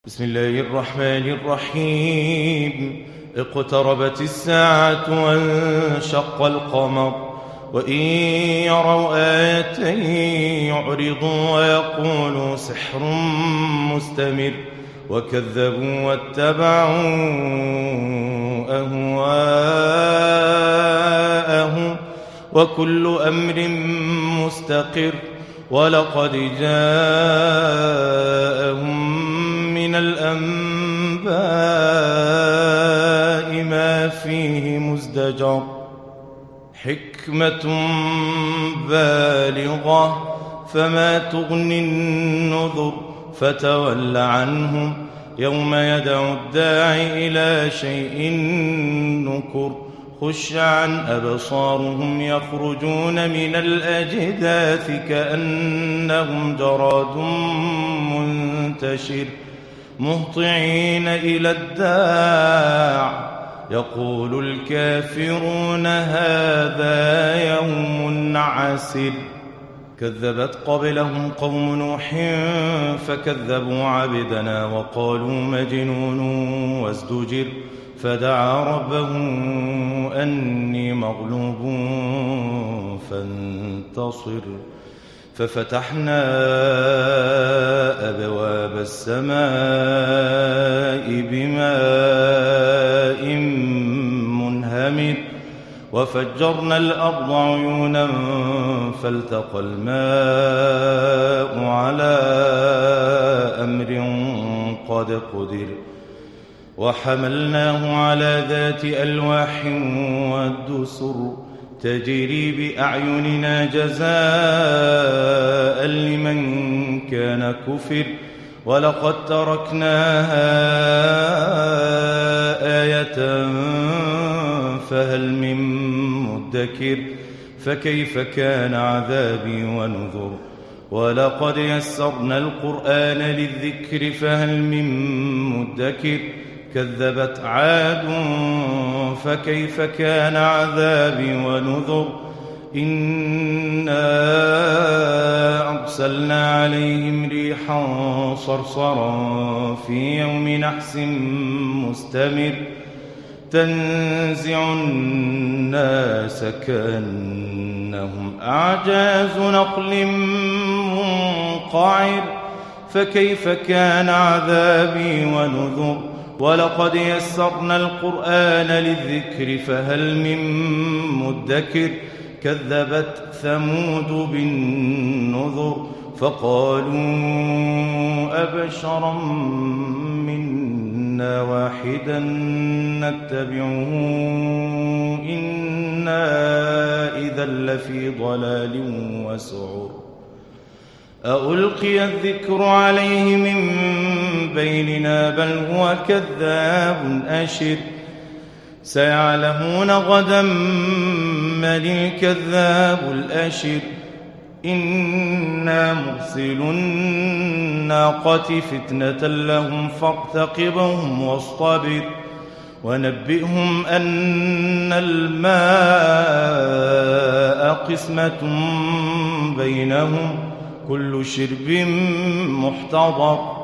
بسم الله الرحمن الرحيم. اقتربت الساعة وانشق القمر وإن يروا آية يعرضوا ويقولوا سحر مستمر وكذبوا واتبعوا أهواءهم وكل أمر مستقر ولقد جاءهم من الأنباء ما فيه مزدجر حكمة بالغة فما تغني النذر فتول عنهم يوم يدعو الداعي إلى شيء نكر خش عن أبصارهم يخرجون من الأجداث كأنهم جراد منتشر مهطعين إلى الداع يقول الكافرون هذا يوم عسر. كذبت قبلهم قوم نوح فكذبوا عبدنا وقالوا مجنون وازدجر فدعا ربه أني مغلوب فانتصر ففتحنا أبواب السماء بماء منهمر وفجرنا الأرض عيونا فالتقى الماء على أمر قد قدر وحملناه على ذات ألواح والدسر تجري بأعيننا جزاء لمن كان كفر ولقد تركناها آية فهل من مدكر فكيف كان عذابي ونذر ولقد يسرنا القرآن للذكر فهل من مدكر كذبت عاد فكيف كان عذابي ونذر إنا أرسلنا عليهم ريحا صرصرا في يوم نحس مستمر تنزع الناس كأنهم أعجاز نخل منقعر فكيف كان عذابي ونذر ولقد يسرنا القرآن للذكر فهل من مدكر كذبت ثمود بالنذر فقالوا أبشرا منا واحدا نتبعه إنا إذا لفي ضلال وسعر ألقي الذكر عليه من بيننا بل هو كذاب أشر سيعلمون غدا من الكذاب الأشر إنا مرسل الناقة فتنة لهم فارتقبهم واصطبر ونبئهم أن الماء قسمة بينهم كل شرب محتضر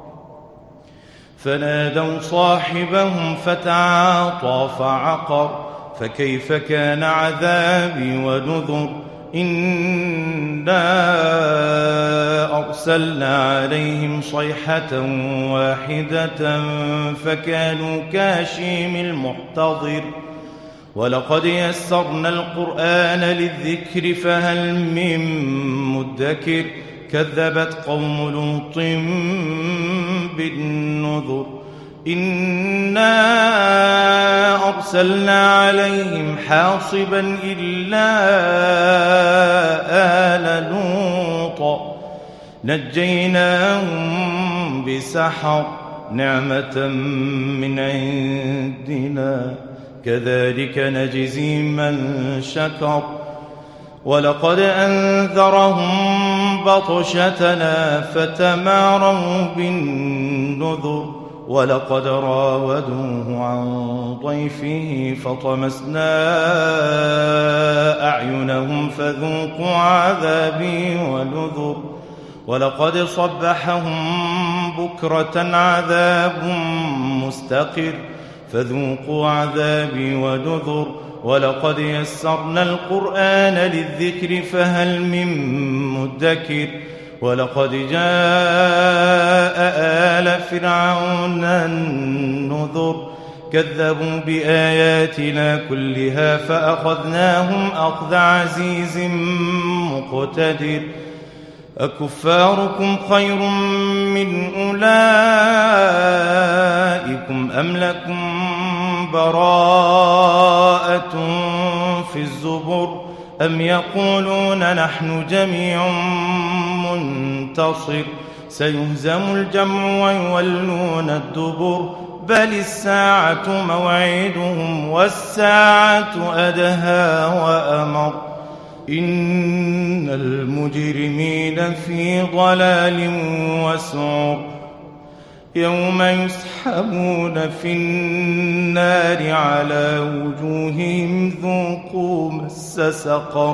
فنادوا صاحبهم فتعاطى فعقر فكيف كان عذابي ونذر إنا أرسلنا عليهم صيحة واحدة فكانوا كهشيم المحتضر ولقد يسرنا القرآن للذكر فهل من مدكر كذبت قوم لوط بالنذر إنا أرسلنا عليهم حاصبا إلا آل لوط نجيناهم بسحر نعمة من عندنا كذلك نجزي من شكر ولقد أنذرهم بطشتنا فتماروا بالنذر ولقد راودوه عن ضيفه فطمسنا أعينهم فذوقوا عذابي ونذر ولقد صبحهم بكرة عذاب مستقر فذوقوا عذابي ونذر ولقد يسرنا القرآن للذكر فهل من مدكر ولقد جاء آل فرعون النذر كذبوا بآياتنا كلها فأخذناهم أخذ عزيز مقتدر أكفاركم خير من أولئكم أم لكم براءة في الزبر أم يقولون نحن جميع منتصر سيهزم الجمع ويولون الدبر بل الساعة موعدهم والساعة أدهى وأمر إن المجرمين في ضلال وسعر يوم يسحبون في النار على وجوههم ذوقوا مس سقر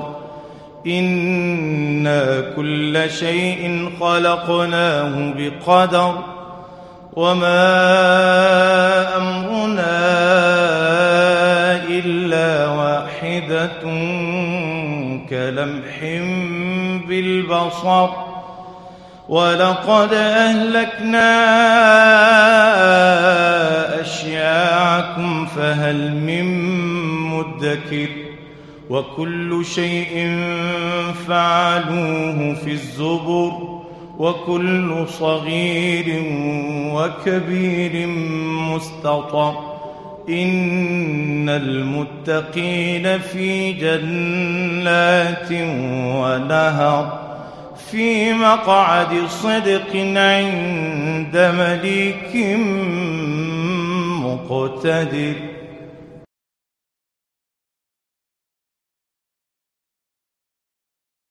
إنا كل شيء خلقناه بقدر وما أمرنا إلا واحدة كلمح بالبصر ولقد أهلكنا أشياعكم فهل من مدكر وكل شيء فعلوه في الزبر وكل صغير وكبير مستطر إن المتقين في جنات ونهر في مقعد صدق عند مليك مقتدر